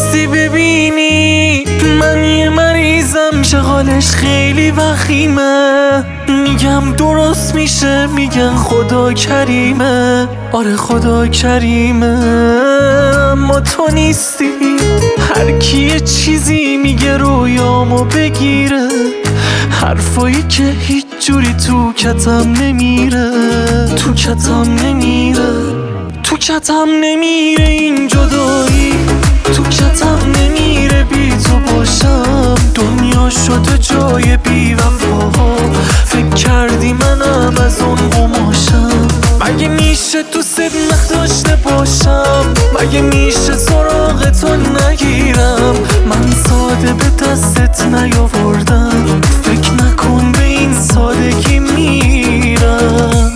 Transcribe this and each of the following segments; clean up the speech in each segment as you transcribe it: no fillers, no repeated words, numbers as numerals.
نیستی ببینی من یه مریضم که حالش خیلی وخیمه. میگم درست میشه، میگن خدا کریمه. آره خدا کریمه، اما تو نیستی. هر کی یه چیزی میگه رویامو بگیره، حرفایی که هیچ جوری تو کتم نمیره. تو کتم نمیره، تو کتم نمیره این جدایی. تو کتم نمیره بی تو باشم. دنیا شده جای بی وفاها. فکر کردی منم از اون قماشم؟ مگه میشه دوست نداشته باشم؟ مگه میشه سراغ تو نگیرم؟ من ساده به دستت نیاوردم، فکر نکن به این سادگی میرم.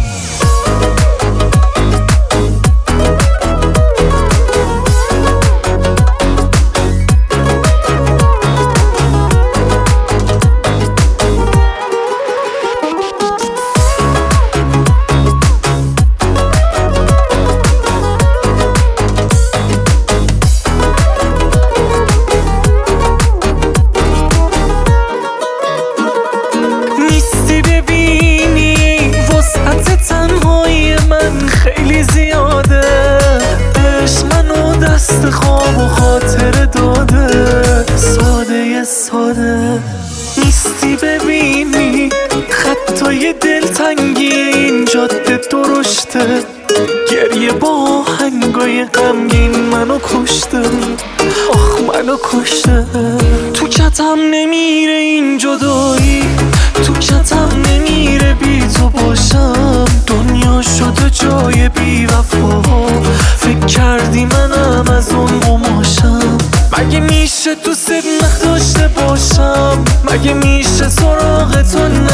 خیلی زیاده عشق منو دست خواب و خاطر داده. ساده ساده نیستی ببینی خطای دلتنگی این جاده درشته. گریه با آهنگای غمگین منو کشته. آخ منو کشته. تو کتم نمیره این جدایی. تو کتم نمیره بی تو باشم. دنیا شده جای بی وفاها. فکر کردی منم از اون قماشم؟ مگه میشه دوست نداشته باشم؟ مگه میشه سراغ تو